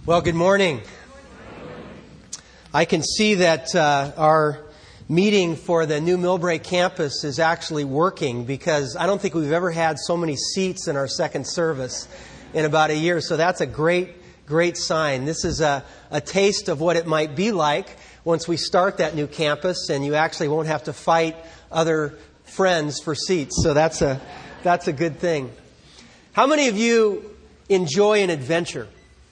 Well, good morning. I can see that our meeting for the new Millbrae campus is actually working because I don't think we've ever had so many seats in our second service in about a year. So that's a great sign. This is a taste of what it might be like once we start that new campus and you actually won't have to fight other friends for seats. So that's a good thing. How many of you enjoy an adventure?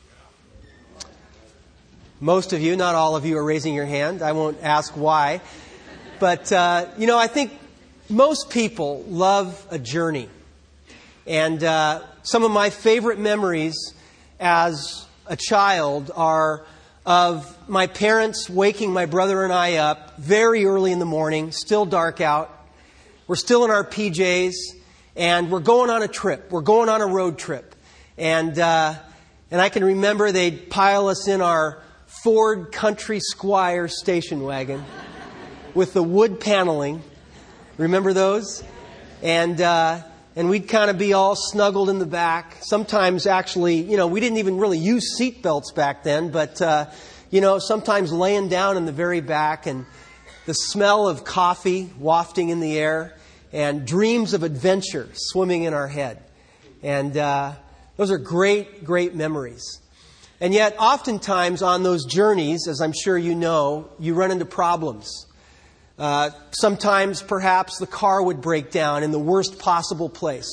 Most of you, not all of you, are raising your hand. I won't ask why. But, I think most people love a journey. And some of my favorite memories as a child are of my parents waking my brother and I up very early in the morning, still dark out. We're still in our PJs, and we're going on a trip. We're going on a road trip. And I can remember they'd pile us in our Ford Country Squire station wagon with the wood paneling. Remember those? And we'd kind of be all snuggled in the back. Sometimes actually, we didn't even really use seat belts back then, but, sometimes laying down in the very back and the smell of coffee wafting in the air and dreams of adventure swimming in our head. And those are great memories. And yet, oftentimes on those journeys, as I'm sure you know, you run into problems. Sometimes, perhaps, the car would break down in the worst possible place.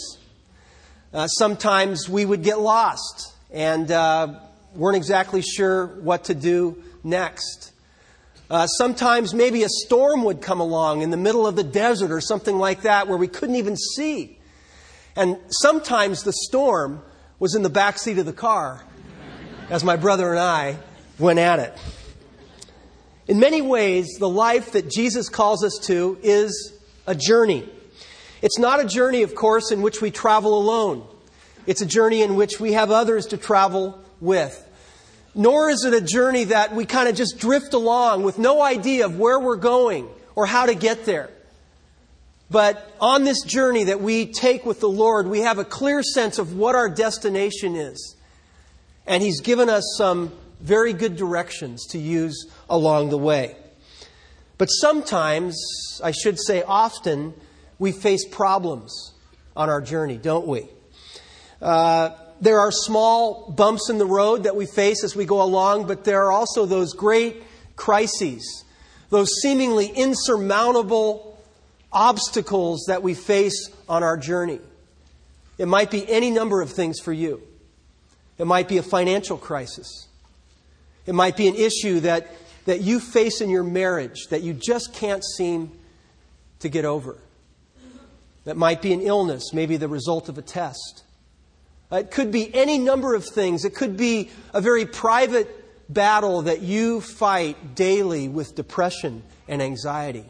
Sometimes we would get lost and weren't exactly sure what to do next. Sometimes maybe a storm would come along in the middle of the desert or something like that where we couldn't even see. And sometimes the storm was in the back seat of the car as my brother and I went at it. In many ways, the life that Jesus calls us to is a journey. It's not a journey, of course, in which we travel alone. It's a journey in which we have others to travel with. Nor is it a journey that we kind of just drift along with no idea of where we're going or how to get there. But on this journey that we take with the Lord, we have a clear sense of what our destination is. And He's given us some very good directions to use along the way. But sometimes, I should say often, we face problems on our journey, don't we? There are small bumps in the road that we face as we go along, but there are also those great crises, those seemingly insurmountable obstacles that we face on our journey. It might be any number of things for you. It might be a financial crisis. It might be an issue that you face in your marriage that you just can't seem to get over. That might be an illness, maybe the result of a test. It could be any number of things. It could be a very private battle that you fight daily with depression and anxiety.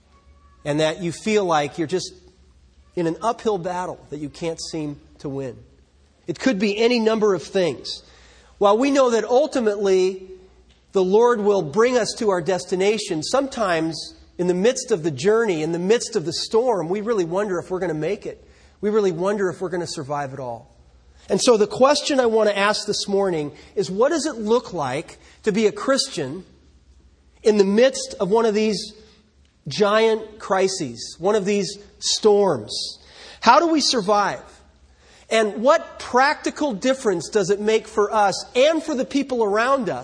And that you feel like you're just in an uphill battle that you can't seem to win. It could be any number of things. While we know that ultimately the Lord will bring us to our destination, sometimes in the midst of the journey, in the midst of the storm, we really wonder if we're going to make it. We really wonder if we're going to survive it all. And so the question I want to ask this morning is, what does it look like to be a Christian in the midst of one of these giant crises, one of these storms? How do we survive? And what practical difference does it make for us and for the people around us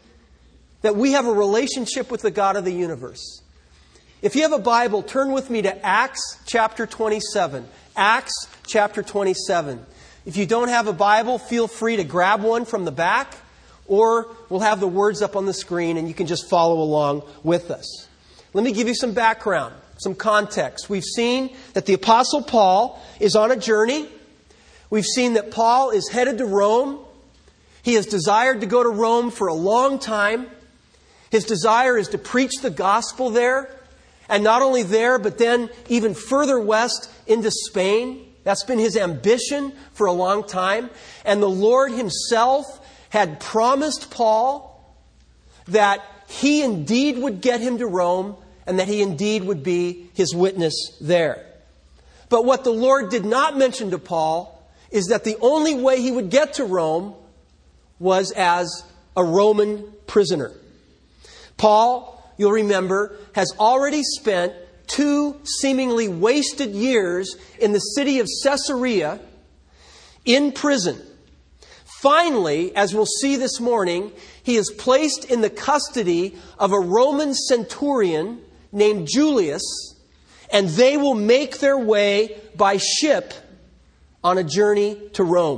that we have a relationship with the God of the universe? If you have a Bible, turn with me to Acts chapter 27. Acts chapter 27. If you don't have a Bible, feel free to grab one from the back, or we'll have the words up on the screen and you can just follow along with us. Let me give you some background, some context. We've seen that the Apostle Paul is on a journey. We've seen that Paul is headed to Rome. He has desired to go to Rome for a long time. His desire is to preach the gospel there. And not only there, but then even further west into Spain. That's been his ambition for a long time. And the Lord Himself had promised Paul that He indeed would get him to Rome and that he indeed would be His witness there. But what the Lord did not mention to Paul is that the only way he would get to Rome was as a Roman prisoner. Paul, you'll remember, has already spent 2 seemingly wasted years in the city of Caesarea in prison. Finally, as we'll see this morning, he is placed in the custody of a Roman centurion named Julius, and they will make their way by ship on a journey to Rome.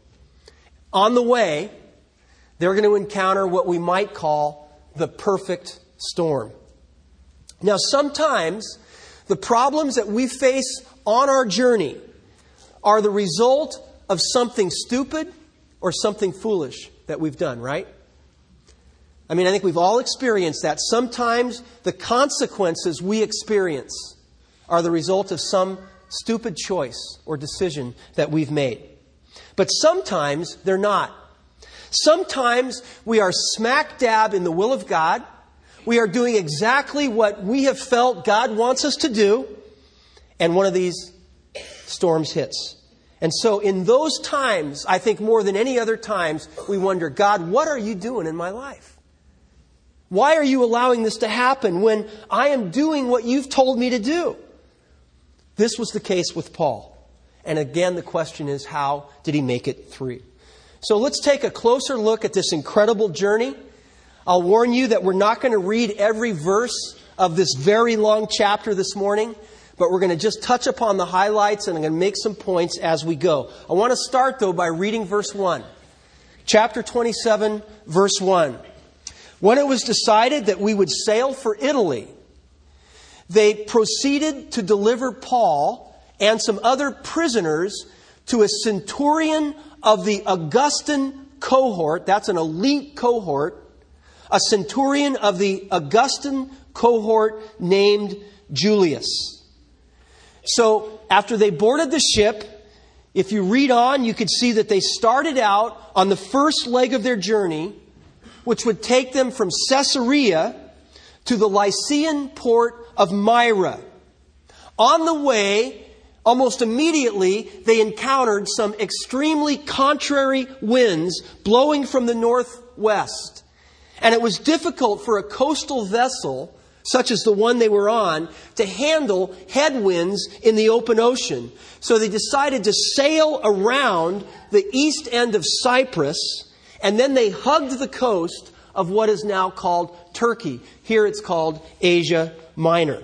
On the way, they're going to encounter what we might call the perfect storm. Now, sometimes the problems that we face on our journey are the result of something stupid or something foolish that we've done, right? I mean, I think we've all experienced that. Sometimes the consequences we experience are the result of some stupid choice or decision that we've made. But sometimes they're not. Sometimes we are smack dab in the will of God. We are doing exactly what we have felt God wants us to do, and one of these storms hits. And so in those times, I think more than any other times, we wonder, God, what are you doing in my life? Why are you allowing this to happen when I am doing what you've told me to do? This was the case with Paul. And again, the question is, how did he make it through? So let's take a closer look at this incredible journey. I'll warn you that we're not going to read every verse of this very long chapter this morning, but we're going to just touch upon the highlights, and I'm going to make some points as we go. I want to start, though, by reading verse 1. Chapter 27, verse 1. When it was decided that we would sail for Italy, they proceeded to deliver Paul and some other prisoners to a centurion of the Augustan cohort. That's an elite cohort. A centurion of the Augustan cohort named Julius. So after they boarded the ship, if you read on, you could see that they started out on the first leg of their journey, which would take them from Caesarea to the Lycian port of Myra. On the way, almost immediately, they encountered some extremely contrary winds blowing from the northwest. And it was difficult for a coastal vessel, such as the one they were on, to handle headwinds in the open ocean. So they decided to sail around the east end of Cyprus, and then they hugged the coast of what is now called Turkey. Here it's called Asia Minor.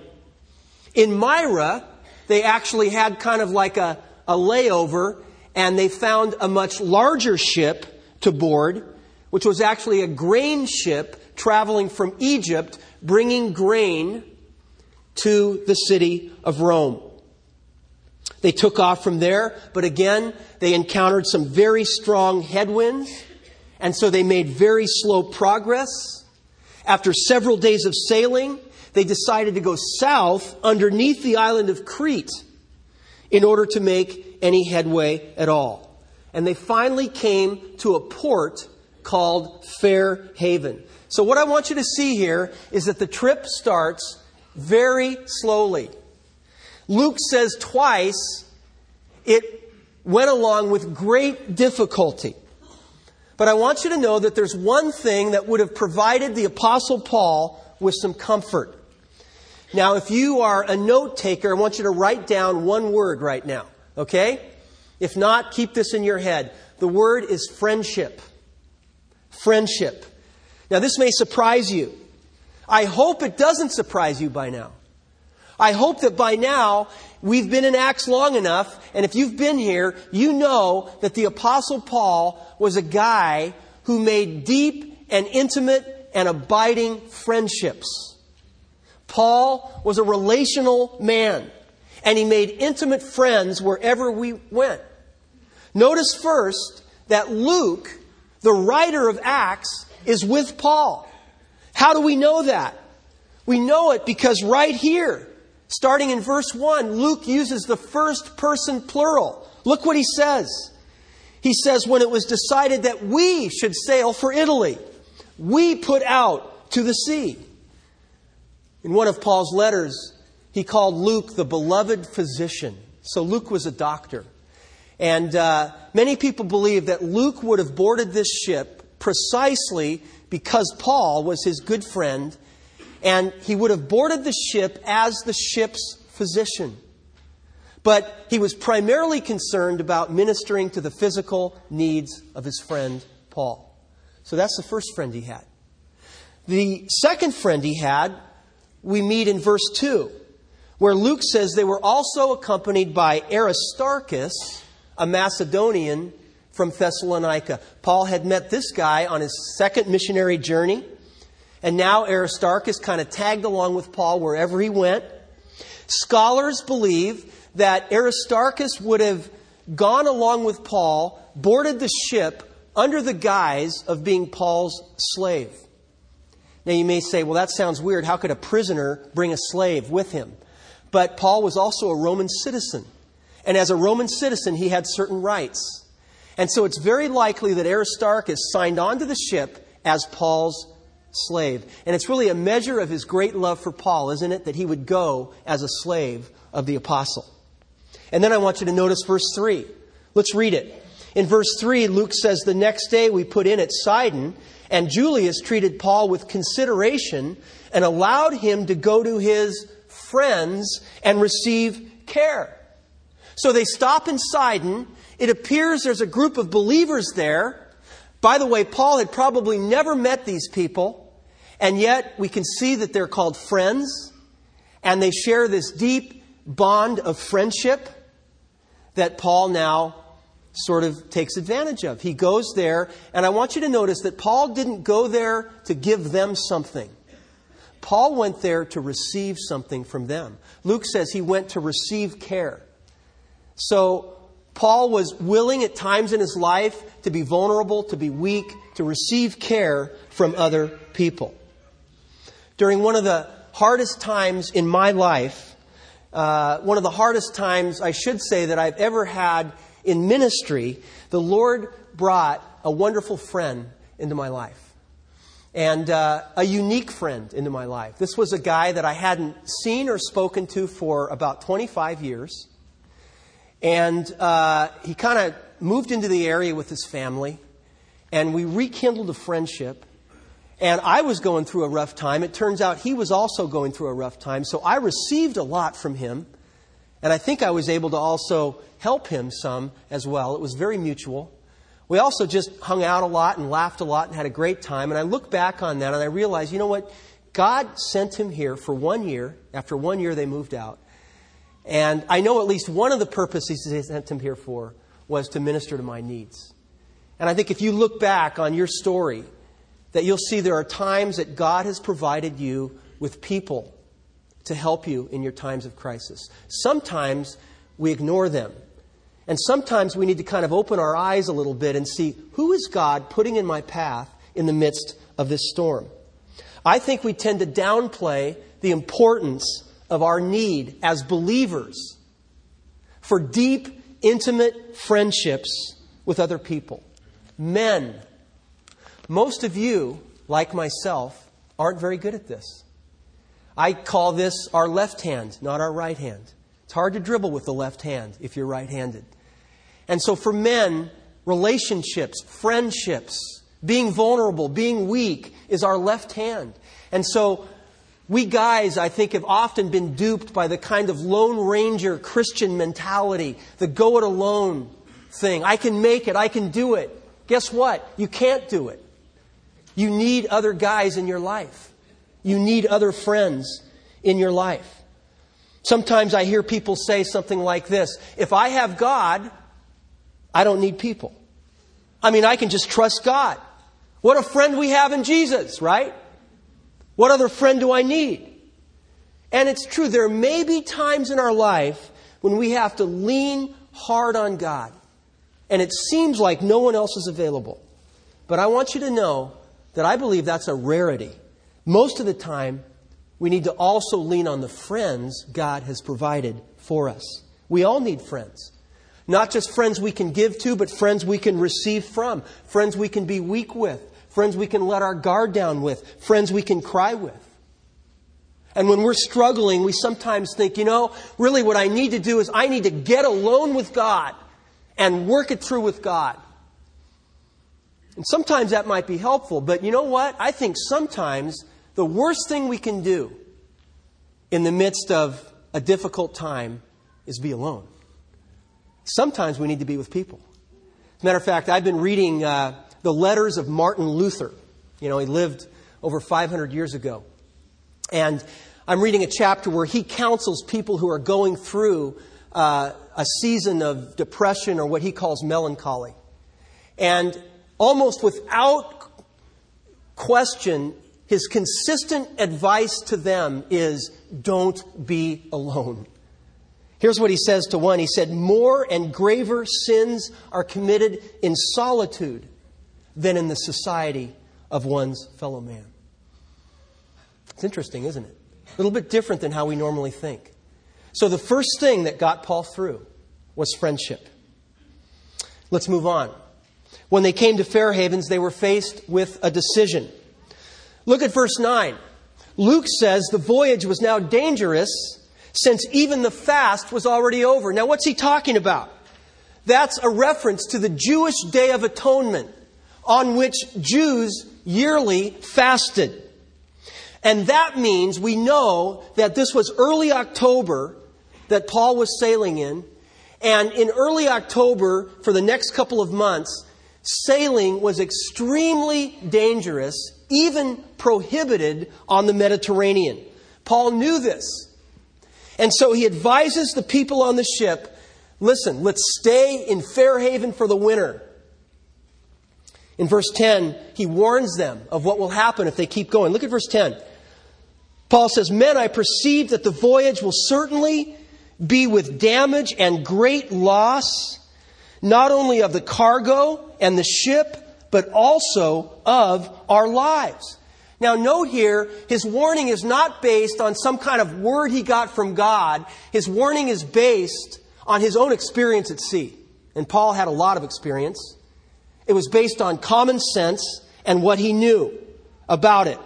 In Myra, they actually had kind of like a layover, and they found a much larger ship to board, which was actually a grain ship traveling from Egypt, bringing grain to the city of Rome. They took off from there, but again, they encountered some very strong headwinds, and so they made very slow progress. After several days of sailing, they decided to go south underneath the island of Crete in order to make any headway at all. And they finally came to a port called Fair Haven. So what I want you to see here is that the trip starts very slowly. Luke says twice it went along with great difficulty. But I want you to know that there's one thing that would have provided the Apostle Paul with some comfort. Now, if you are a note taker, I want you to write down one word right now. Okay? If not, keep this in your head. The word is friendship. Friendship. Now, this may surprise you. I hope it doesn't surprise you by now. I hope that by now we've been in Acts long enough, and if you've been here, you know that the Apostle Paul was a guy who made deep and intimate and abiding friendships. Paul was a relational man, and he made intimate friends wherever we went. Notice first that Luke, the writer of Acts, is with Paul. How do we know that? We know it because right here, starting in verse 1, Luke uses the first person plural. Look what he says. He says, when it was decided that we should sail for Italy, we put out to the sea. In one of Paul's letters, he called Luke the beloved physician. So Luke was a doctor. And many people believe that Luke would have boarded this ship precisely because Paul was his good friend, and he would have boarded the ship as the ship's physician. But he was primarily concerned about ministering to the physical needs of his friend Paul. So that's the first friend he had. The second friend he had, we meet in verse 2, where Luke says they were also accompanied by Aristarchus, a Macedonian from Thessalonica. Paul had met this guy on his second missionary journey, and now Aristarchus kind of tagged along with Paul wherever he went. Scholars believe that Aristarchus would have gone along with Paul, boarded the ship under the guise of being Paul's slave. Now you may say, well, that sounds weird. How could a prisoner bring a slave with him? But Paul was also a Roman citizen. And as a Roman citizen, he had certain rights. And so it's very likely that Aristarchus signed on to the ship as Paul's slave. And it's really a measure of his great love for Paul, isn't it, that he would go as a slave of the apostle. And then I want you to notice verse 3. Let's read it. In verse 3, Luke says, the next day we put in at Sidon, and Julius treated Paul with consideration and allowed him to go to his friends and receive care. So they stop in Sidon. It appears there's a group of believers there. By the way, Paul had probably never met these people, and yet we can see that they're called friends, and they share this deep bond of friendship that Paul now sort of takes advantage of. He goes there, and I want you to notice that Paul didn't go there to give them something. Paul went there to receive something from them. Luke says he went to receive care. So Paul was willing at times in his life to be vulnerable, to be weak, to receive care from other people. During one of the hardest times in my life, one of the hardest times, I should say, that I've ever had in ministry, the Lord brought a wonderful friend into my life. And a unique friend into my life. This was a guy that I hadn't seen or spoken to for about 25 years. And he kind of moved into the area with his family. And we rekindled a friendship. And I was going through a rough time. It turns out he was also going through a rough time. So I received a lot from him. And I think I was able to also help him some as well. It was very mutual. We also just hung out a lot and laughed a lot and had a great time. And I look back on that and I realize, you know what? God sent him here for 1 year. After 1 year, they moved out. And I know at least one of the purposes he sent him here for was to minister to my needs. And I think if you look back on your story, that you'll see there are times that God has provided you with people to help you in your times of crisis. Sometimes we ignore them. And sometimes we need to kind of open our eyes a little bit and see, who is God putting in my path in the midst of this storm? I think we tend to downplay the importance of our need as believers for deep, intimate friendships with other people. Men, most of you, like myself, aren't very good at this. I call this our left hand, not our right hand. It's hard to dribble with the left hand if you're right-handed. And so for men, relationships, friendships, being vulnerable, being weak is our left hand. And so we guys, I think, have often been duped by the kind of Lone Ranger Christian mentality, the go it alone thing. I can make it. I can do it. Guess what? You can't do it. You need other guys in your life. You need other friends in your life. Sometimes I hear people say something like this: if I have God, I don't need people. I mean, I can just trust God. What a friend we have in Jesus, right? What other friend do I need? And it's true, there may be times in our life when we have to lean hard on God. And it seems like no one else is available. But I want you to know that I believe that's a rarity. Most of the time, we need to also lean on the friends God has provided for us. We all need friends. Not just friends we can give to, but friends we can receive from. Friends we can be weak with. Friends we can let our guard down with. Friends we can cry with. And when we're struggling, we sometimes think, really what I need to do is I need to get alone with God and work it through with God. And sometimes that might be helpful, but you know what? I think sometimes the worst thing we can do in the midst of a difficult time is be alone. Sometimes we need to be with people. As a matter of fact, I've been reading the letters of Martin Luther. He lived over 500 years ago. And I'm reading a chapter where he counsels people who are going through a season of depression or what he calls melancholy. And almost without question, his consistent advice to them is, don't be alone. Here's what he says to one. He said, more and graver sins are committed in solitude than in the society of one's fellow man. It's interesting, isn't it? A little bit different than how we normally think. So the first thing that got Paul through was friendship. Let's move on. When they came to Fair Havens, they were faced with a decision. Look at verse 9. Luke says the voyage was now dangerous since even the fast was already over. Now, what's he talking about? That's a reference to the Jewish Day of Atonement, on which Jews yearly fasted. And that means we know that this was early October that Paul was sailing in. And in early October, for the next couple of months, sailing was extremely dangerous, even prohibited on the Mediterranean. Paul knew this. And so he advises the people on the ship, listen, let's stay in Fair Haven for the winter. In verse 10, he warns them of what will happen if they keep going. Look at verse 10. Paul says, men, I perceive that the voyage will certainly be with damage and great loss, not only of the cargo and the ship, but also of our lives. Now note here, his warning is not based on some kind of word he got from God. His warning is based on his own experience at sea. And Paul had a lot of experience. It was based on common sense and what he knew about it.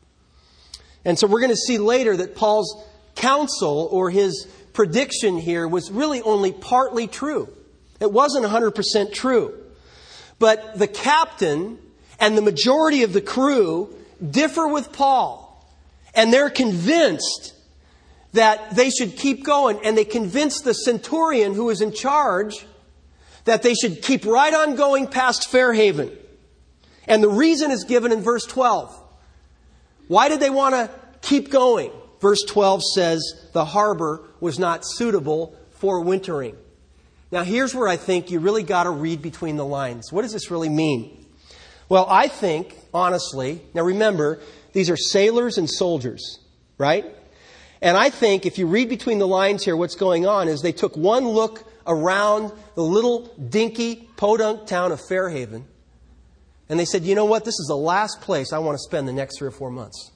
And so we're going to see later that Paul's counsel or his prediction here was really only partly true. It wasn't 100% true. But the captain and the majority of the crew differ with Paul. And they're convinced that they should keep going. And they convince the centurion who is in charge that they should keep right on going past Fair Haven. And the reason is given in verse 12. Why did they want to keep going? Verse 12 says the harbor was not suitable for wintering. Now here's where I think you really got to read between the lines. What does this really mean? Well, I think, honestly, now remember, these are sailors and soldiers, right? And I think if you read between the lines here, what's going on is they took one look around the little dinky podunk town of Fair Haven, and they said, you know what, this is the last place I want to spend the next 3 or 4 months.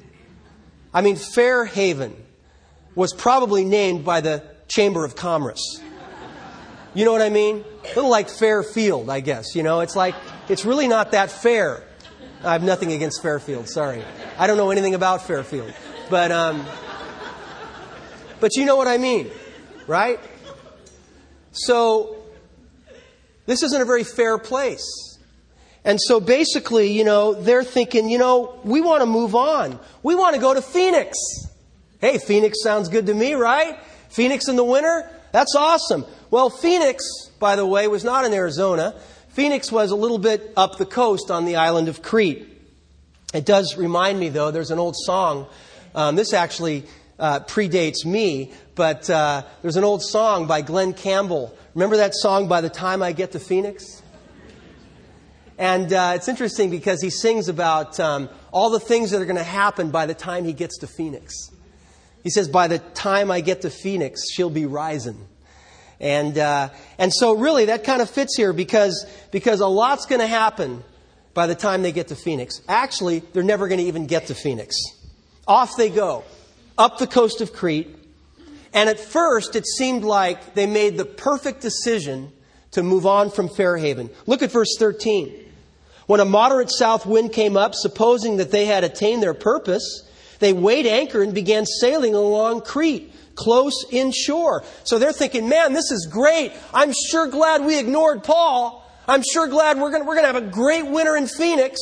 I mean, Fair Haven was probably named by the Chamber of Commerce. You know what I mean? A little like Fairfield, I guess. It's like, it's really not that fair. I have nothing against Fairfield, sorry. I don't know anything about Fairfield. But you know what I mean, right? So, this isn't a very fair place. And so basically, they're thinking, we want to move on. We want to go to Phoenix. Hey, Phoenix sounds good to me, right? Phoenix in the winter? That's awesome. Well, Phoenix, by the way, was not in Arizona. Phoenix was a little bit up the coast on the island of Crete. It does remind me, though, there's an old song. This actually predates me, but there's an old song by Glenn Campbell. Remember that song, By the Time I Get to Phoenix? And it's interesting because he sings about all the things that are going to happen by the time he gets to Phoenix. He says, by the time I get to Phoenix, she'll be rising. And so really that kind of fits here because a lot's going to happen by the time they get to Phoenix. Actually, they're never going to even get to Phoenix. Off they go, up the coast of Crete. And at first, it seemed like they made the perfect decision to move on from Fair Haven. Look at verse 13. When a moderate south wind came up, supposing that they had attained their purpose, they weighed anchor and began sailing along Crete, close inshore. So they're thinking, man, this is great. I'm sure glad we ignored Paul. I'm sure glad we're going to have a great winter in Phoenix.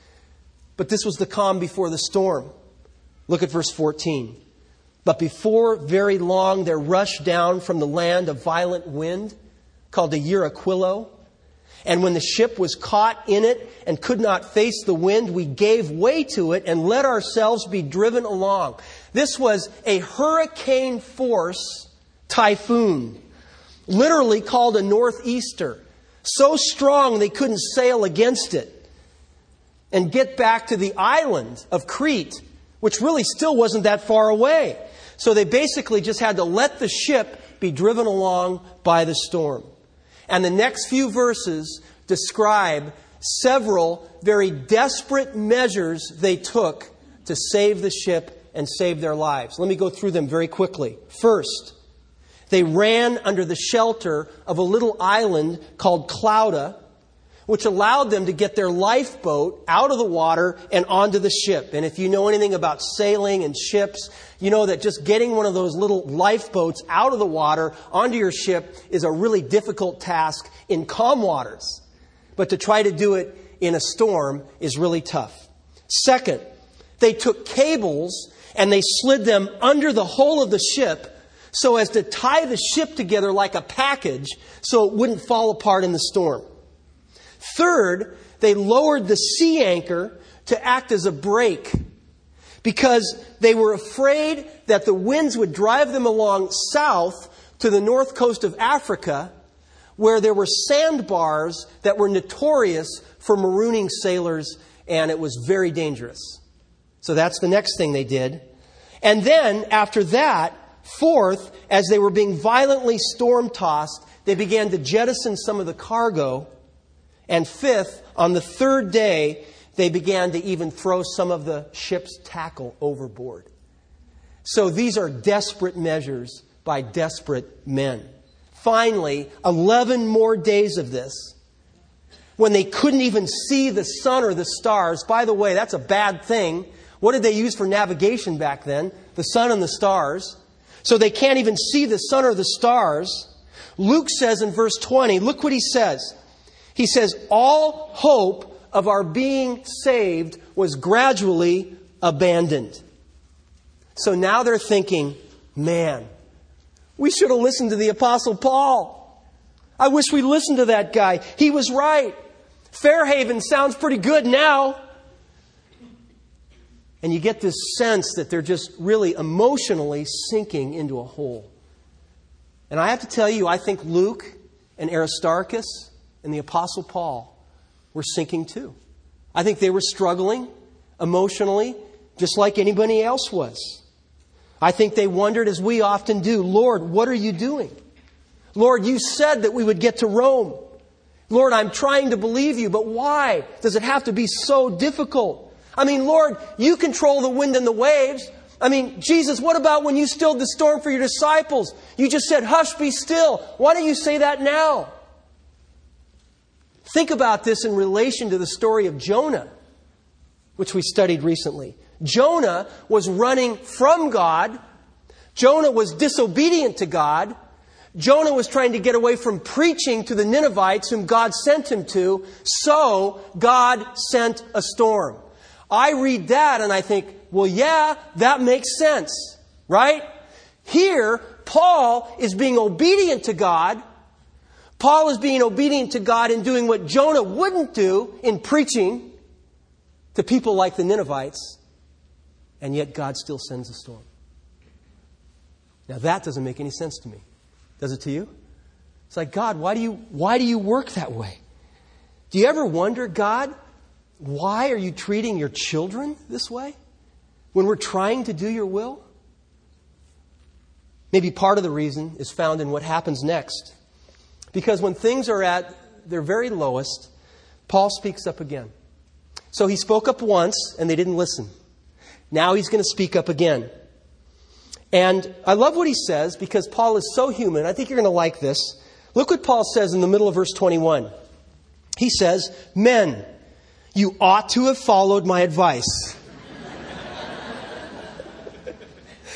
But this was the calm before the storm. Look at verse 14. But before very long, there rushed down from the land a violent wind called a Euraquilo. And when the ship was caught in it and could not face the wind, we gave way to it and let ourselves be driven along. This was a hurricane force typhoon, literally called a northeaster. So strong they couldn't sail against it and get back to the island of Crete, which really still wasn't that far away. So they basically just had to let the ship be driven along by the storm. And the next few verses describe several very desperate measures they took to save the ship and save their lives. Let me go through them very quickly. First, they ran under the shelter of a little island called Clauda, which allowed them to get their lifeboat out of the water and onto the ship. And if you know anything about sailing and ships, you know that just getting one of those little lifeboats out of the water onto your ship is a really difficult task in calm waters. But to try to do it in a storm is really tough. Second, they took cables and they slid them under the hull of the ship so as to tie the ship together like a package so it wouldn't fall apart in the storm. Third, they lowered the sea anchor to act as a brake because they were afraid that the winds would drive them along south to the north coast of Africa, where there were sandbars that were notorious for marooning sailors, and it was very dangerous. So that's the next thing they did. And then, after that, fourth, as they were being violently storm-tossed, they began to jettison some of the cargo. And fifth, on the third day, they began to even throw some of the ship's tackle overboard. So these are desperate measures by desperate men. Finally, 11 more days of this, when they couldn't even see the sun or the stars. By the way, that's a bad thing. What did they use for navigation back then? The sun and the stars. So they can't even see the sun or the stars. Luke says in verse 20, look what he says. He says, all hope of our being saved was gradually abandoned. So now they're thinking, man, we should have listened to the Apostle Paul. I wish we listened to that guy. He was right. Fairhaven sounds pretty good now. And you get this sense that they're just really emotionally sinking into a hole. And I have to tell you, I think Luke and Aristarchus and the Apostle Paul were sinking too. I think they were struggling emotionally just like anybody else was. I think they wondered, as we often do, Lord, what are you doing? Lord, you said that we would get to Rome. Lord, I'm trying to believe you, but why does it have to be so difficult? I mean, Lord, you control the wind and the waves. I mean, Jesus, what about when you stilled the storm for your disciples? You just said, hush, be still. Why don't you say that now? Think about this in relation to the story of Jonah, which we studied recently. Jonah was running from God. Jonah was disobedient to God. Jonah was trying to get away from preaching to the Ninevites whom God sent him to. So God sent a storm. I read that and I think, well, yeah, that makes sense, right? Here, Paul is being obedient to God. Paul is being obedient to God in doing what Jonah wouldn't do in preaching to people like the Ninevites. And yet God still sends a storm. Now that doesn't make any sense to me. Does it to you? It's like, God, why do you work that way? Do you ever wonder, God, why are you treating your children this way when we're trying to do your will? Maybe part of the reason is found in what happens next. Because when things are at their very lowest, Paul speaks up again. So he spoke up once and they didn't listen. Now he's going to speak up again. And I love what he says because Paul is so human. I think you're going to like this. Look what Paul says in the middle of verse 21. He says, men, you ought to have followed my advice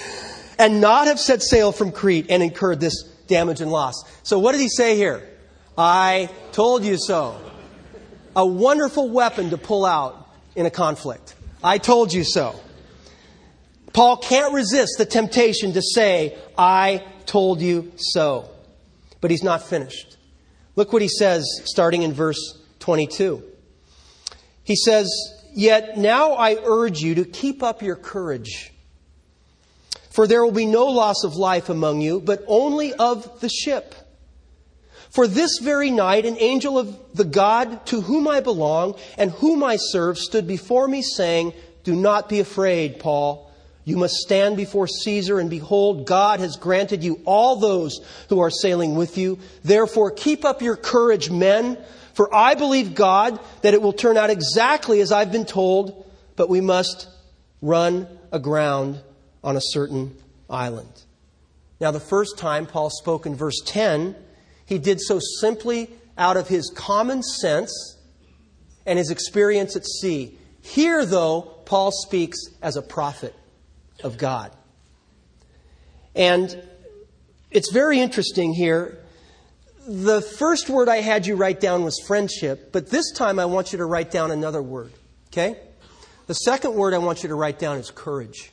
and not have set sail from Crete and incurred this damage and loss. So what did he say here? I told you so. A wonderful weapon to pull out in a conflict. I told you so. Paul can't resist the temptation to say, I told you so. But he's not finished. Look what he says starting in verse 22. He says, "Yet now I urge you to keep up your courage. For there will be no loss of life among you, but only of the ship. For this very night an angel of the God to whom I belong and whom I serve stood before me saying, 'Do not be afraid, Paul. You must stand before Caesar, and behold, God has granted you all those who are sailing with you. Therefore keep up your courage, men, for I believe God that it will turn out exactly as I've been told, but we must run aground on a certain island.'" Now, the first time Paul spoke in verse 10, he did so simply out of his common sense and his experience at sea. Here, though, Paul speaks as a prophet of God. And it's very interesting here. The first word I had you write down was friendship, but this time I want you to write down another word. Okay? The second word I want you to write down is courage.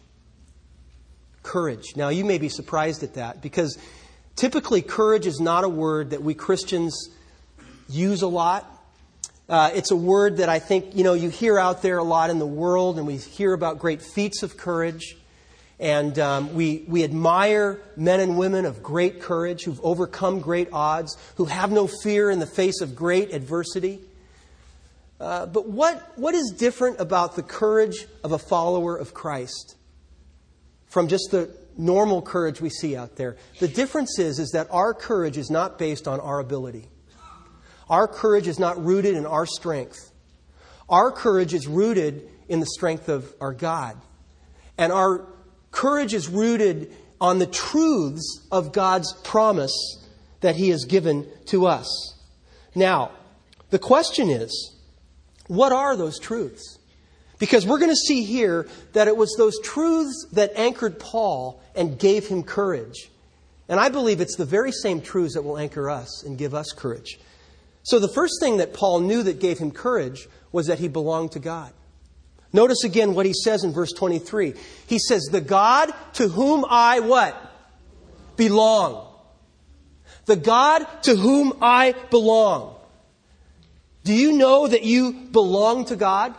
Courage. Now, you may be surprised at that because typically courage is not a word that we Christians use a lot. It's a word that I think, you hear out there a lot in the world, and we hear about great feats of courage. And we admire men and women of great courage who've overcome great odds, who have no fear in the face of great adversity. But what is different about the courage of a follower of Christ from just the normal courage we see out there? The difference is that our courage is not based on our ability. Our courage is not rooted in our strength. Our courage is rooted in the strength of our God. And our courage is rooted on the truths of God's promise that He has given to us. Now, the question is, what are those truths? Because we're going to see here that it was those truths that anchored Paul and gave him courage. And I believe it's the very same truths that will anchor us and give us courage. So the first thing that Paul knew that gave him courage was that he belonged to God. Notice again what he says in verse 23. He says, "The God to whom I" what? Belong. The God to whom I belong. Do you know that you belong to God?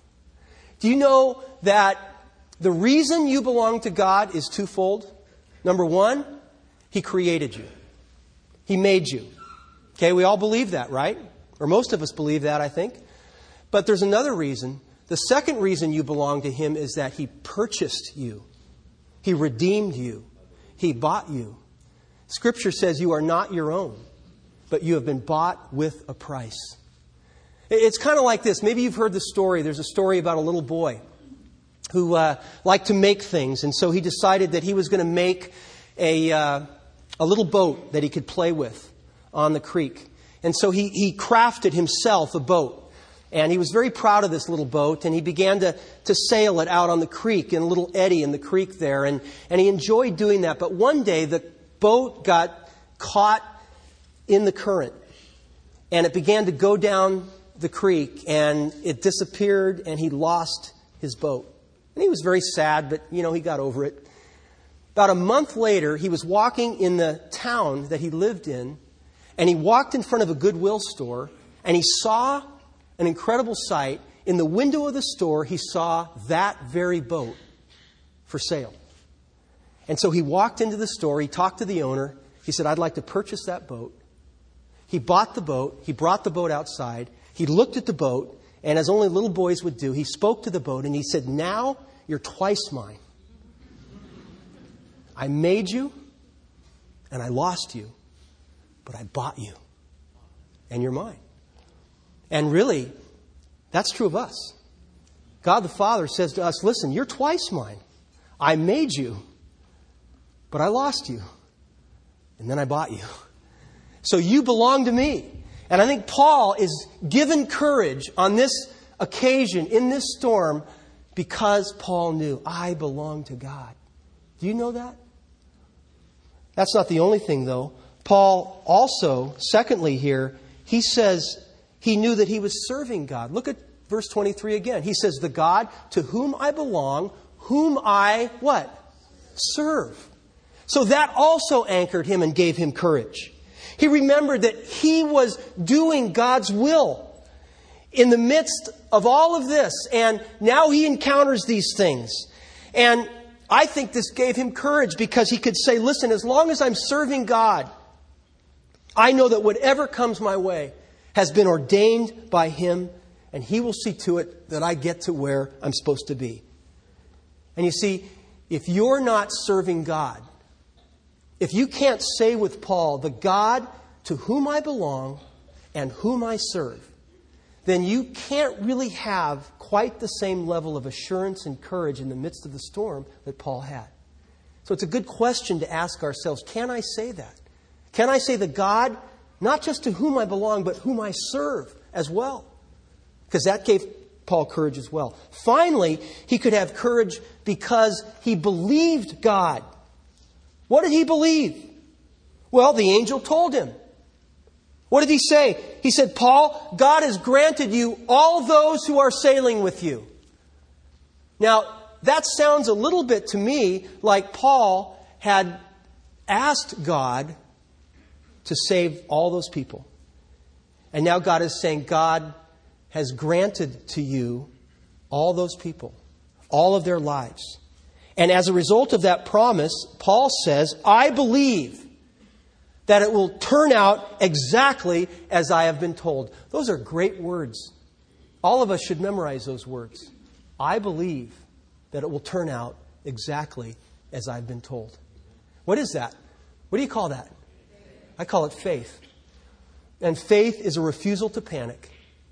Do you know that the reason you belong to God is twofold? Number one, He created you. He made you. Okay, we all believe that, right? Or most of us believe that, I think. But there's another reason. The second reason you belong to Him is that He purchased you. He redeemed you. He bought you. Scripture says you are not your own, but you have been bought with a price. It's kind of like this. Maybe you've heard the story. There's a story about a little boy who liked to make things. And so he decided that he was going to make a little boat that he could play with on the creek. And so he crafted himself a boat. And he was very proud of this little boat, and he began to sail it out on the creek in a little eddy in the creek there. And he enjoyed doing that. But one day the boat got caught in the current, and it began to go down the creek, and it disappeared, and he lost his boat. And he was very sad, but, he got over it. About a month later, he was walking in the town that he lived in, and he walked in front of a Goodwill store, and he saw an incredible sight. In the window of the store, he saw that very boat for sale. And so he walked into the store, he talked to the owner, he said, "I'd like to purchase that boat." He bought the boat, he brought the boat outside, he looked at the boat, and as only little boys would do, he spoke to the boat and he said, "Now you're twice mine. I made you and I lost you, but I bought you and you're mine." And really, that's true of us. God the Father says to us, "Listen, you're twice mine. I made you, but I lost you, and then I bought you. So you belong to me." And I think Paul is given courage on this occasion, in this storm, because Paul knew, I belong to God. Do you know that? That's not the only thing, though. Paul also, secondly here, he says he knew that he was serving God. Look at verse 23 again. He says, the God to whom I belong, whom I, what? Serve. So that also anchored him and gave him courage. He remembered that he was doing God's will in the midst of all of this. And now he encounters these things. And I think this gave him courage because he could say, listen, as long as I'm serving God, I know that whatever comes my way has been ordained by Him, and He will see to it that I get to where I'm supposed to be. And you see, if you're not serving God, if you can't say with Paul, the God to whom I belong and whom I serve, then you can't really have quite the same level of assurance and courage in the midst of the storm that Paul had. So it's a good question to ask ourselves, can I say that? Can I say the God, not just to whom I belong, but whom I serve as well? Because that gave Paul courage as well. Finally, he could have courage because he believed God. What did he believe? Well, the angel told him. What did he say? He said, Paul, God has granted you all those who are sailing with you. Now, that sounds a little bit to me like Paul had asked God to save all those people. And now God is saying, God has granted to you all those people, all of their lives. And as a result of that promise, Paul says, I believe that it will turn out exactly as I have been told. Those are great words. All of us should memorize those words. I believe that it will turn out exactly as I've been told. What is that? What do you call that? I call it faith. And faith is a refusal to panic.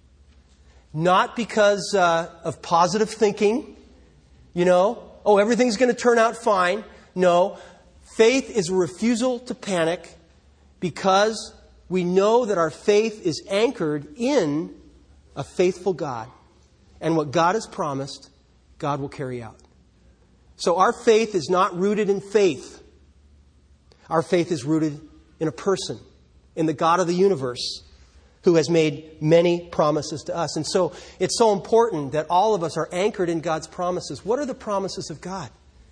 Not because of positive thinking, everything's going to turn out fine. No, faith is a refusal to panic because we know that our faith is anchored in a faithful God. And what God has promised, God will carry out. So our faith is not rooted in faith. Our faith is rooted in a person, in the God of the universe, who has made many promises to us. And so it's so important that all of us are anchored in God's promises. What are the promises of God?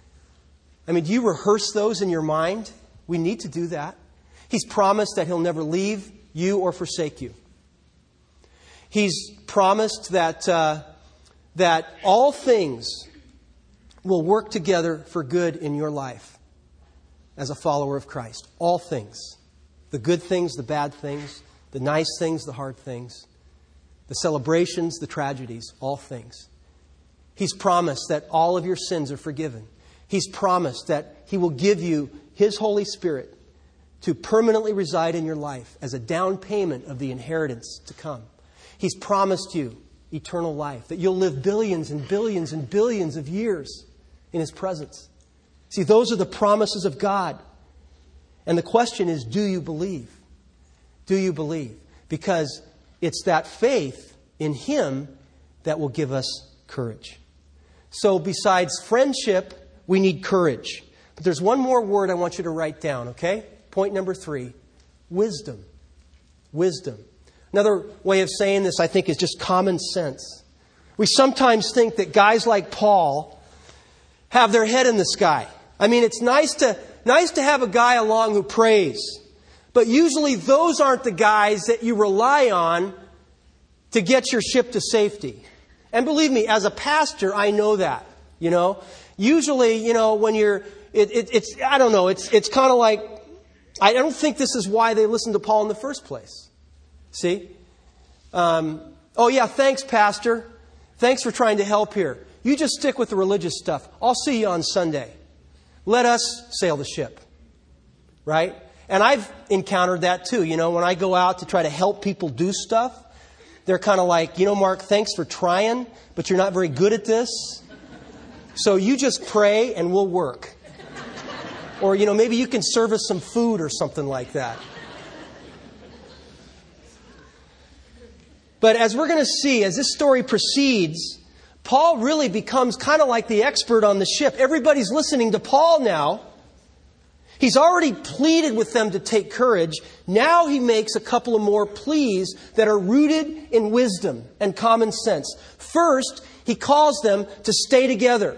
I mean, do you rehearse those in your mind? We need to do that. He's promised that He'll never leave you or forsake you. He's promised that all things will work together for good in your life as a follower of Christ. All things. The good things, the bad things, the nice things, the hard things, the celebrations, the tragedies, all things. He's promised that all of your sins are forgiven. He's promised that He will give you His Holy Spirit to permanently reside in your life as a down payment of the inheritance to come. He's promised you eternal life, that you'll live billions and billions and billions of years in His presence. See, those are the promises of God. And the question is, do you believe? Do you believe? Because it's that faith in Him that will give us courage. So besides friendship, we need courage. But there's one more word I want you to write down, okay? Point number 3, wisdom. Wisdom. Another way of saying this, I think, is just common sense. We sometimes think that guys like Paul have their head in the sky. I mean, it's nice to have a guy along who prays. But usually those aren't the guys that you rely on to get your ship to safety. And believe me, as a pastor, I know that, Usually, when you're, it's kind of like, I don't think this is why they listened to Paul in the first place. See? Thanks, Pastor. Thanks for trying to help here. You just stick with the religious stuff. I'll see you on Sunday. Let us sail the ship. Right? And I've encountered that too. When I go out to try to help people do stuff, they're kind of like, Mark, thanks for trying, but you're not very good at this. So you just pray and we'll work. Or, maybe you can serve us some food or something like that. But as we're going to see, as this story proceeds, Paul really becomes kind of like the expert on the ship. Everybody's listening to Paul now. He's already pleaded with them to take courage. Now he makes a couple of more pleas that are rooted in wisdom and common sense. First, he calls them to stay together.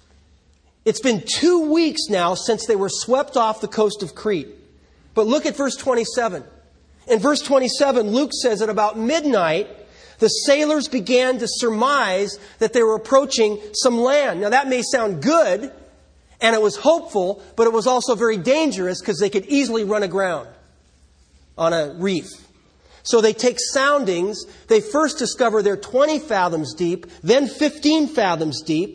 It's been 2 weeks now since they were swept off the coast of Crete. But look at verse 27. In verse 27, Luke says at about midnight, the sailors began to surmise that they were approaching some land. Now that may sound good, and it was hopeful, but it was also very dangerous because they could easily run aground on a reef. So they take soundings. They first discover they're 20 fathoms deep, then 15 fathoms deep.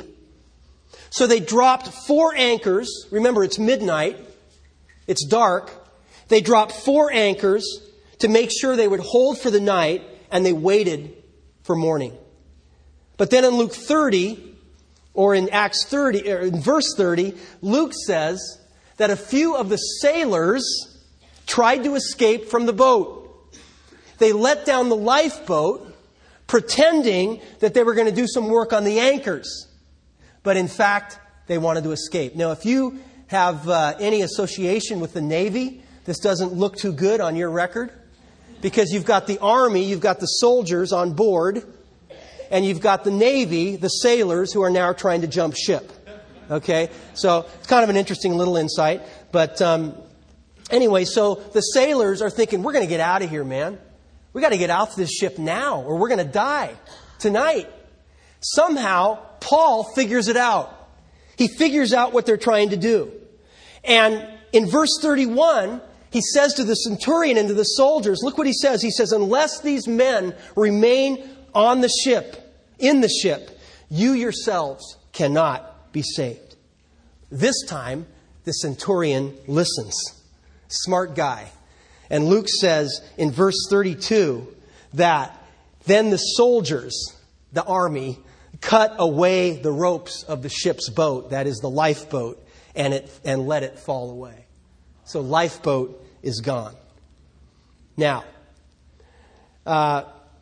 So they dropped 4 anchors. Remember, it's midnight. It's dark. They dropped 4 anchors to make sure they would hold for the night, and they waited for morning. But then in Luke 30, or in Acts 30, or in verse 30, Luke says that a few of the sailors tried to escape from the boat. They let down the lifeboat, pretending that they were going to do some work on the anchors. But in fact, they wanted to escape. Now, if you have any association with the Navy, this doesn't look too good on your record. Because you've got the Army, you've got the soldiers on board, and you've got the Navy, the sailors, who are now trying to jump ship. Okay? So it's kind of an interesting little insight. But anyway, so the sailors are thinking, we're going to get out of here, man. We got to get out to this ship now, or we're going to die tonight. Somehow, Paul figures it out. He figures out what they're trying to do. And in verse 31, he says to the centurion and to the soldiers, look what he says. He says, unless these men remain on the ship, in the ship, you yourselves cannot be saved. This time, the centurion listens. Smart guy. And Luke says in verse 32 that then the soldiers, the army, cut away the ropes of the ship's boat, that is the lifeboat, and let it fall away. So lifeboat is gone. Now, the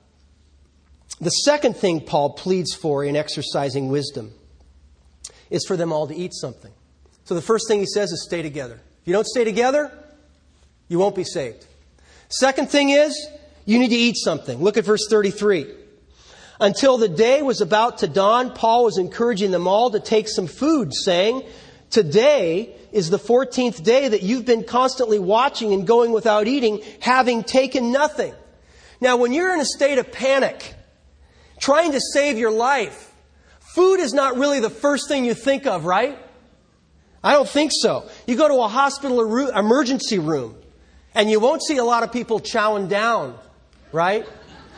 second thing Paul pleads for in exercising wisdom is for them all to eat something. So the first thing he says is stay together. If you don't stay together, you won't be saved. Second thing is, you need to eat something. Look at verse 33. Until the day was about to dawn, Paul was encouraging them all to take some food, saying, today is the 14th day that you've been constantly watching and going without eating, having taken nothing. Now, when you're in a state of panic, trying to save your life, food is not really the first thing you think of, right? I don't think so. You go to a hospital or emergency room, and you won't see a lot of people chowing down, right?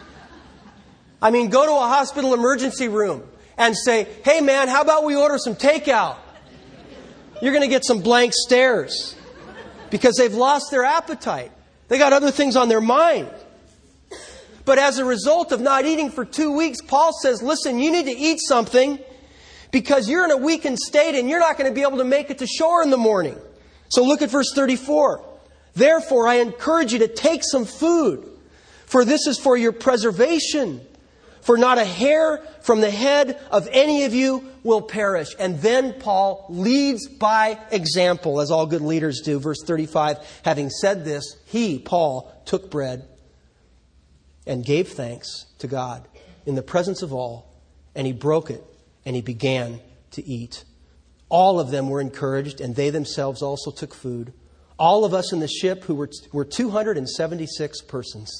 I mean, go to a hospital emergency room and say, hey man, how about we order some takeout? You're going to get some blank stares because they've lost their appetite. They got other things on their mind. But as a result of not eating for 2 weeks, Paul says, listen, you need to eat something because you're in a weakened state and you're not going to be able to make it to shore in the morning. So look at verse 34. Therefore, I encourage you to take some food, for this is for your preservation. For not a hair from the head of any of you will perish. And then Paul leads by example, as all good leaders do. Verse 35, having said this, he, Paul, took bread and gave thanks to God in the presence of all. And he broke it and he began to eat. All of them were encouraged and they themselves also took food. All of us in the ship who were 276 persons.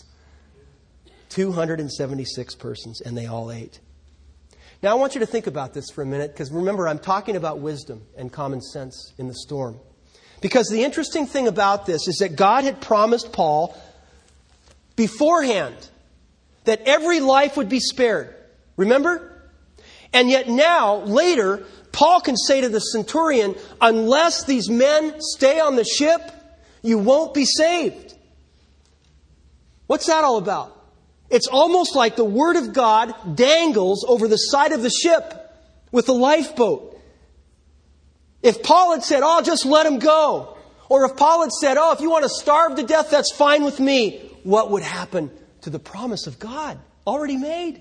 276 persons, and they all ate. Now I want you to think about this for a minute, because remember, I'm talking about wisdom and common sense in the storm. Because the interesting thing about this is that God had promised Paul beforehand that every life would be spared. Remember? And yet now, later, Paul can say to the centurion, unless these men stay on the ship, you won't be saved. What's that all about? It's almost like the Word of God dangles over the side of the ship with the lifeboat. If Paul had said, oh, just let him go. Or if Paul had said, oh, if you want to starve to death, that's fine with me. What would happen to the promise of God already made?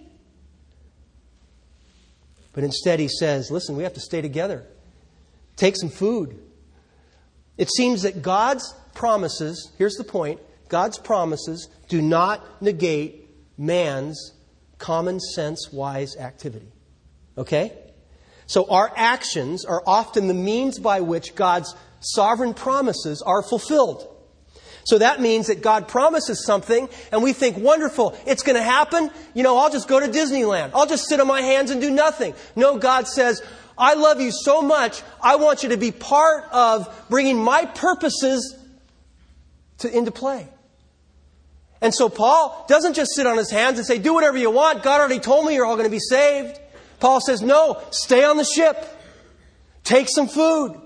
But instead he says, listen, we have to stay together. Take some food. It seems that God's promises, here's the point, God's promises do not negate man's common sense wise activity. Okay? So our actions are often the means by which God's sovereign promises are fulfilled. So that means that God promises something and we think, wonderful, it's going to happen. I'll just go to Disneyland. I'll just sit on my hands and do nothing. No, God says, I love you so much, I want you to be part of bringing my purposes into play. And so Paul doesn't just sit on his hands and say, do whatever you want. God already told me you're all going to be saved. Paul says, no, stay on the ship. Take some food.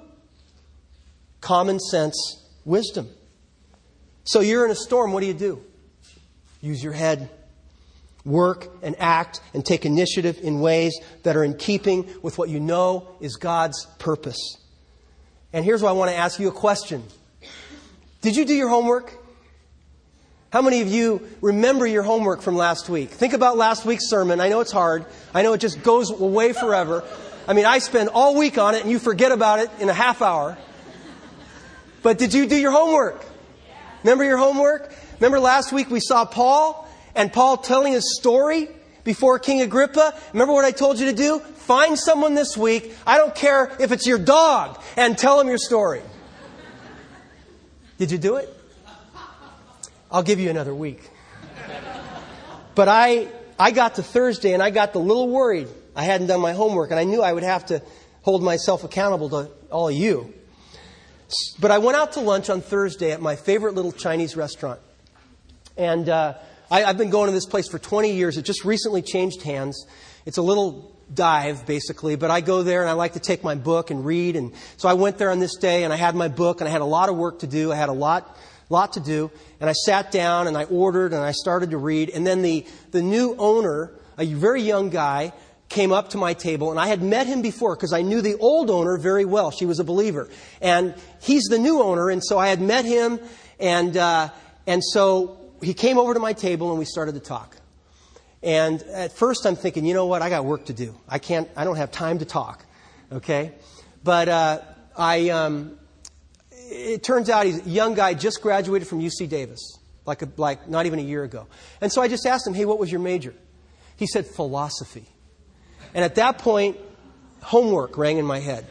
Common sense wisdom. So you're in a storm, what do? Use your head. Work and act and take initiative in ways that are in keeping with what you know is God's purpose. And here's why I want to ask you a question. Did you do your homework? How many of you remember your homework from last week? Think about last week's sermon. I know it's hard. I know it just goes away forever. I spend all week on it and you forget about it in a half hour. But did you do your homework? Remember your homework? Remember last week we saw Paul? And Paul telling his story before King Agrippa. Remember what I told you to do? Find someone this week. I don't care if it's your dog. And tell him your story. Did you do it? I'll give you another week. But I got to Thursday and I got a little worried. I hadn't done my homework and I knew I would have to hold myself accountable to all of you. But I went out to lunch on Thursday at my favorite little Chinese restaurant. And I've been going to this place for 20 years. It just recently changed hands. It's a little dive, basically. But I go there and I like to take my book and read. And so I went there on this day and I had my book and I had a lot of work to do. I had a lot to do. And I sat down and I ordered and I started to read. And then the new owner, a very young guy, came up to my table. And I had met him before because I knew the old owner very well. She was a believer. And he's the new owner. And so I had met him. And so he came over to my table and we started to talk. And at first I'm thinking, you know what? I got work to do. I don't have time to talk. Okay? But it turns out he's a young guy, just graduated from UC Davis, like not even a year ago. And so I just asked him, hey, what was your major? He said, philosophy. And at that point, homework rang in my head.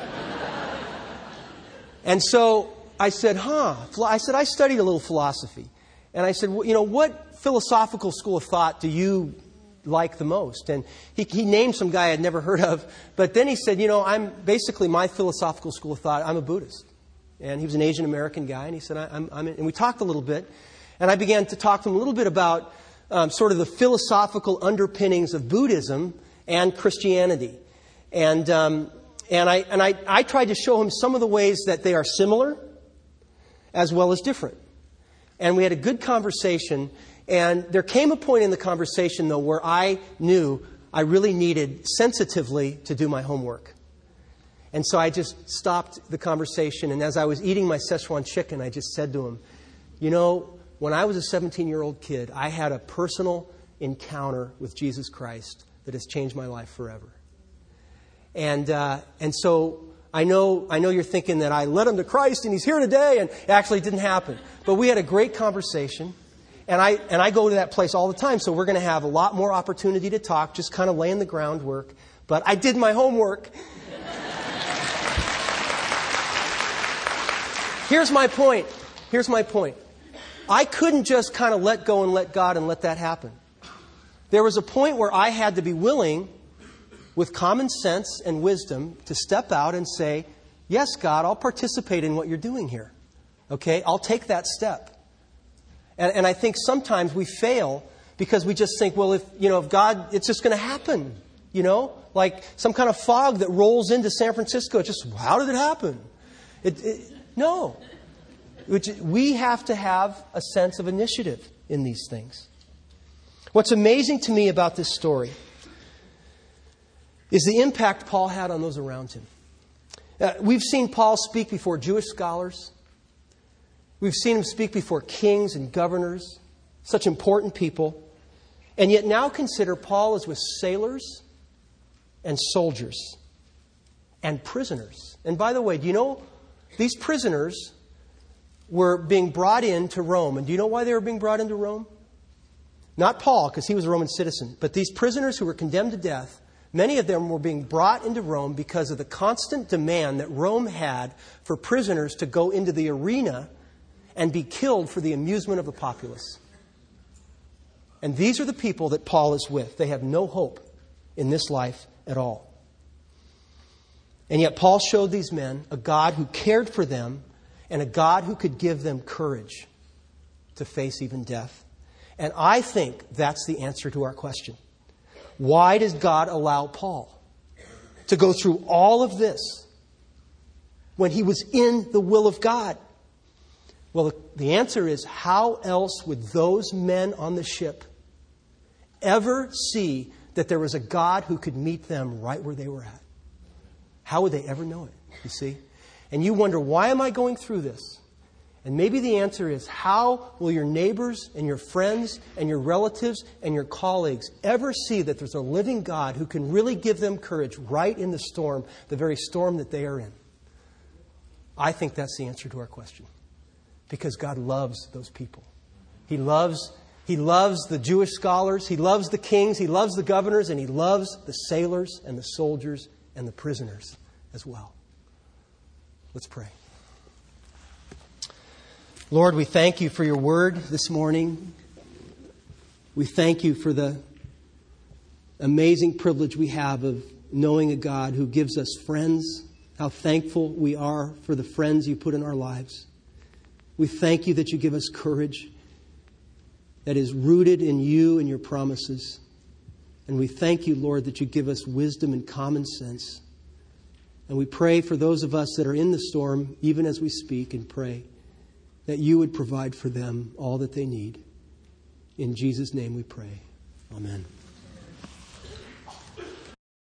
And so I said, I studied a little philosophy. And I said, well, what philosophical school of thought do you like the most? And he named some guy I'd never heard of. But then he said, I'm basically my philosophical school of thought, I'm a Buddhist. And he was an Asian American guy. And he said, and we talked a little bit. And I began to talk to him a little bit about sort of the philosophical underpinnings of Buddhism and Christianity. And I tried to show him some of the ways that they are similar as well as different. And we had a good conversation. And there came a point in the conversation, though, where I knew I really needed sensitively to do my homework. And so I just stopped the conversation. And as I was eating my Szechuan chicken, I just said to him, when I was a 17-year-old kid, I had a personal encounter with Jesus Christ that has changed my life forever. And so I know you're thinking that I led him to Christ and he's here today, and it actually didn't happen. But we had a great conversation, and I go to that place all the time, so we're going to have a lot more opportunity to talk, just kind of laying the groundwork. But I did my homework. Here's my point. I couldn't just kind of let go and let God and let that happen. There was a point where I had to be willing, with common sense and wisdom, to step out and say, yes, God, I'll participate in what you're doing here. Okay? I'll take that step. And I think sometimes we fail because we just think, well, if God, it's just going to happen. Like some kind of fog that rolls into San Francisco. How did it happen? No. We have to have a sense of initiative in these things. What's amazing to me about this story is the impact Paul had on those around him. We've seen Paul speak before Jewish scholars. We've seen him speak before kings and governors, such important people. And yet now consider Paul is with sailors and soldiers and prisoners. And by the way, do you know These prisoners were being brought into Rome. And do you know why they were being brought into Rome? Not Paul, because he was a Roman citizen. But these prisoners who were condemned to death, many of them were being brought into Rome because of the constant demand that Rome had for prisoners to go into the arena and be killed for the amusement of the populace. And these are the people that Paul is with. They have no hope in this life at all. And yet Paul showed these men a God who cared for them and a God who could give them courage to face even death. And I think that's the answer to our question. Why does God allow Paul to go through all of this when he was in the will of God? Well, the answer is, how else would those men on the ship ever see that there was a God who could meet them right where they were at? How would they ever know it, you see? And you wonder, why am I going through this? And maybe the answer is, how will your neighbors and your friends and your relatives and your colleagues ever see that there's a living God who can really give them courage right in the storm, the very storm that they are in? I think that's the answer to our question. Because God loves those people. He loves the Jewish scholars. He loves the kings. He loves the governors. And He loves the sailors and the soldiers and the prisoners as well. Let's pray. Lord, we thank You for Your word this morning. We thank You for the amazing privilege we have of knowing a God who gives us friends. How thankful we are for the friends You put in our lives. We thank You that You give us courage that is rooted in You and Your promises. And we thank You, Lord, that You give us wisdom and common sense. And we pray for those of us that are in the storm, even as we speak, and pray that You would provide for them all that they need. In Jesus' name we pray. Amen.